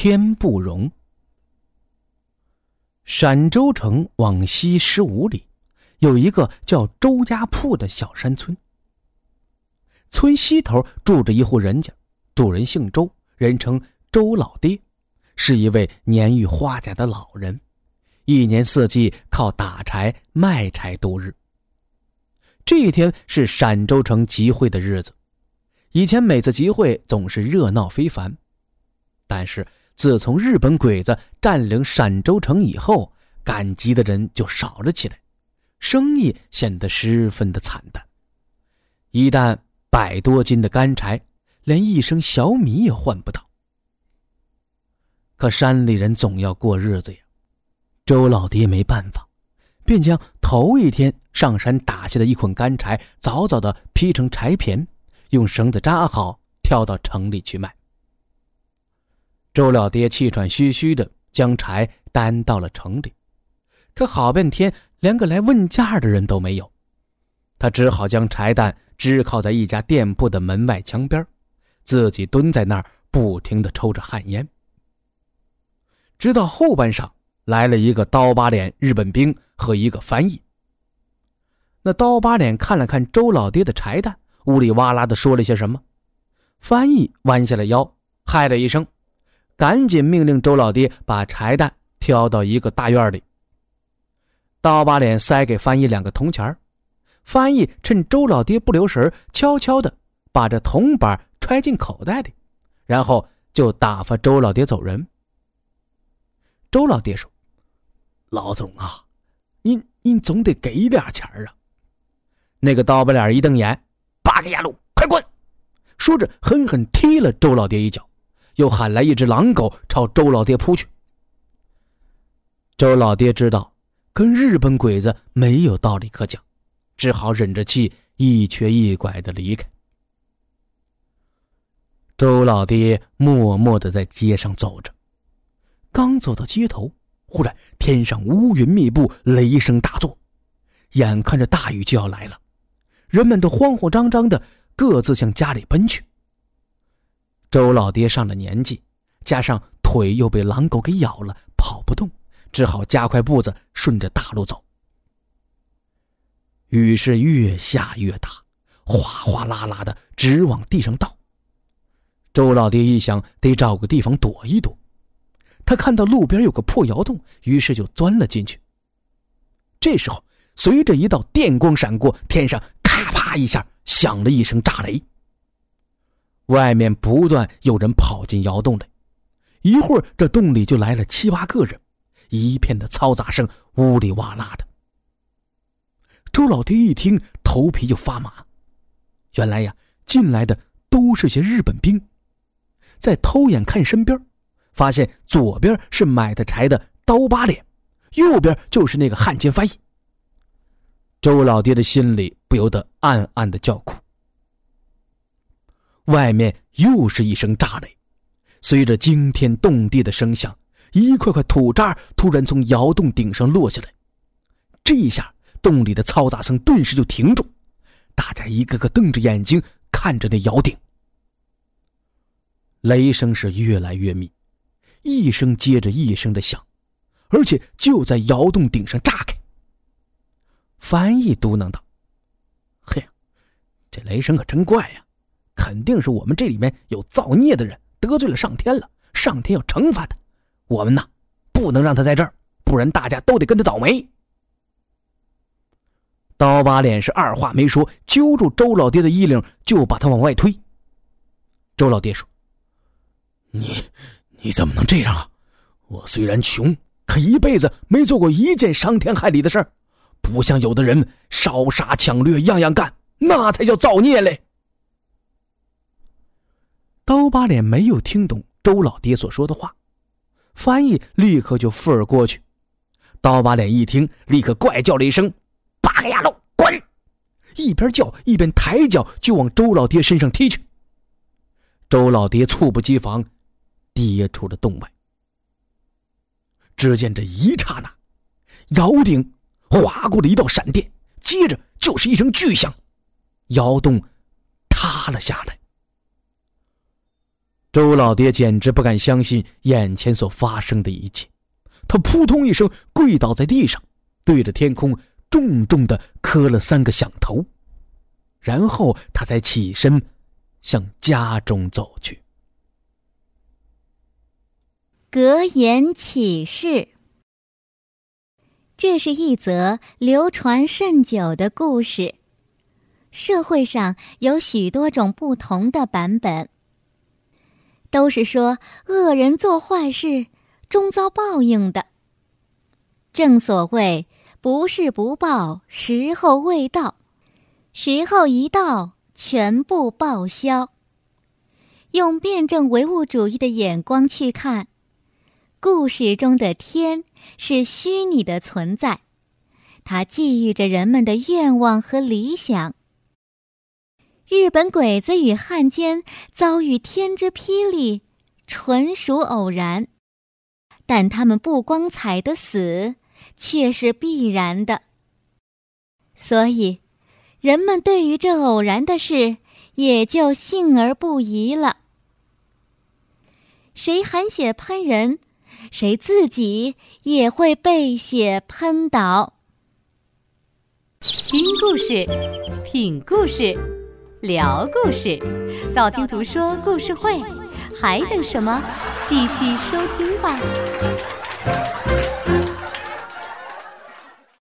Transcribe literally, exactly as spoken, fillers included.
天不容。陕州城往西十五里，有一个叫周家铺的小山村。村西头住着一户人家，主人姓周，人称周老爹，是一位年逾花甲的老人，一年四季靠打柴卖柴度日。这一天是陕州城集会的日子，以前每次集会总是热闹非凡，但是自从日本鬼子占领陕州城以后，赶集的人就少了起来，生意显得十分的惨淡。一担百多斤的干柴，连一升小米也换不到。可山里人总要过日子呀，周老爹没办法，便将头一天上山打下的一捆干柴早早地劈成柴片，用绳子扎好，挑到城里去卖。周老爹气喘吁吁地将柴担到了城里，可好半天连个来问价的人都没有，他只好将柴担支靠在一家店铺的门外墙边，自己蹲在那儿不停地抽着旱烟。直到后半晌来了一个刀疤脸日本兵和一个翻译。那刀疤脸看了看周老爹的柴担，呜里哇啦地说了些什么，翻译弯下了腰，嗨了一声，赶紧命令周老爹把柴担挑到一个大院里。刀疤脸塞给翻译两个铜钱，翻译趁周老爹不留神，悄悄地把这铜板揣进口袋里，然后就打发周老爹走人。周老爹说：“老总啊，您您总得给点钱啊。”那个刀疤脸一瞪眼：“八个牙路，快滚！”说着狠狠踢了周老爹一脚，又喊来一只狼狗朝周老爹扑去。周老爹知道跟日本鬼子没有道理可讲，只好忍着气一瘸一拐地离开。周老爹默默地在街上走着，刚走到街头，忽然天上乌云密布，雷声大作，眼看着大雨就要来了，人们都慌慌张张的各自向家里奔去。周老爹上了年纪，加上腿又被狼狗给咬了，跑不动，只好加快步子顺着大路走。雨是越下越大，哗哗啦啦的直往地上倒。周老爹一想得找个地方躲一躲，他看到路边有个破窑洞，于是就钻了进去。这时候随着一道电光闪过，天上咔啪一下响了一声炸雷，外面不断有人跑进窑洞来，一会儿这洞里就来了七八个人，一片的嘈杂声，呜里哇啦的。周老爹一听头皮就发麻，原来呀进来的都是些日本兵。再偷眼看身边，发现左边是买的柴的刀疤脸，右边就是那个汉奸翻译。周老爹的心里不由得暗暗的叫苦。外面又是一声炸雷，随着惊天动地的声响，一块块土渣突然从窑洞顶上落下来。这一下洞里的嘈杂声顿时就停住，大家一个个瞪着眼睛看着那窑顶。雷声是越来越密，一声接着一声的响，而且就在窑洞顶上炸开。翻译嘟囔道：“嘿，这雷声可真怪呀，肯定是我们这里面有造孽的人得罪了上天了，上天要惩罚他，我们呐不能让他在这儿，不然大家都得跟他倒霉。”刀疤脸是二话没说，揪住周老爹的衣领就把他往外推。周老爹说：“你你怎么能这样啊？我虽然穷，可一辈子没做过一件伤天害理的事儿，不像有的人烧杀抢掠样样干，那才叫造孽嘞。”刀疤脸没有听懂周老爹所说的话，翻译立刻就附耳过去。刀疤脸一听，立刻怪叫了一声：“八个丫头，滚！”一边叫一边抬脚就往周老爹身上踢去。周老爹猝不及防，跌出了洞外。只见这一刹那，窑顶划过了一道闪电，接着就是一声巨响，窑洞塌了下来。 周老爹简直不敢相信眼前所发生的一切，他扑通一声跪倒在地上，对着天空重重地磕了三个响头，然后他才起身向家中走去。 格言启示，这是一则流传甚久的故事，社会上有许多种不同的版本，都是说恶人做坏事终遭报应的。正所谓不是不报，时候未到，时候一到，全部报销。用辩证唯物主义的眼光去看，故事中的天是虚拟的存在，它寄予着人们的愿望和理想。日本鬼子与汉奸遭遇天之霹雳，纯属偶然，但他们不光彩的死却是必然的。所以人们对于这偶然的事也就信而不疑了。谁含血喷人，谁自己也会被血喷倒。 听故事，品故事，聊故事，道听途说故事会，还等什么？继续收听吧。